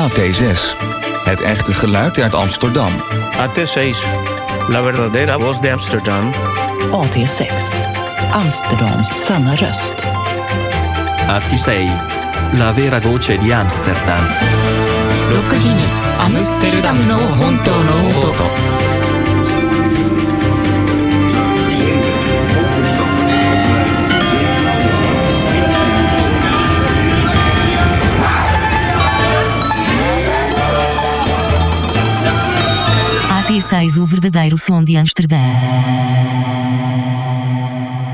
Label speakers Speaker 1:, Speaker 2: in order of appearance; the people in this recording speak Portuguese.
Speaker 1: AT6. Het echte geluid uit Amsterdam.
Speaker 2: AT6. La verdadera voz de Amsterdam.
Speaker 3: AT6. Amsterdams sanna röst.
Speaker 4: AT6. La vera voce di Amsterdam.
Speaker 3: 6時にアムステルダムの本当の音。
Speaker 5: AT6, o verdadeiro som de Amsterdã.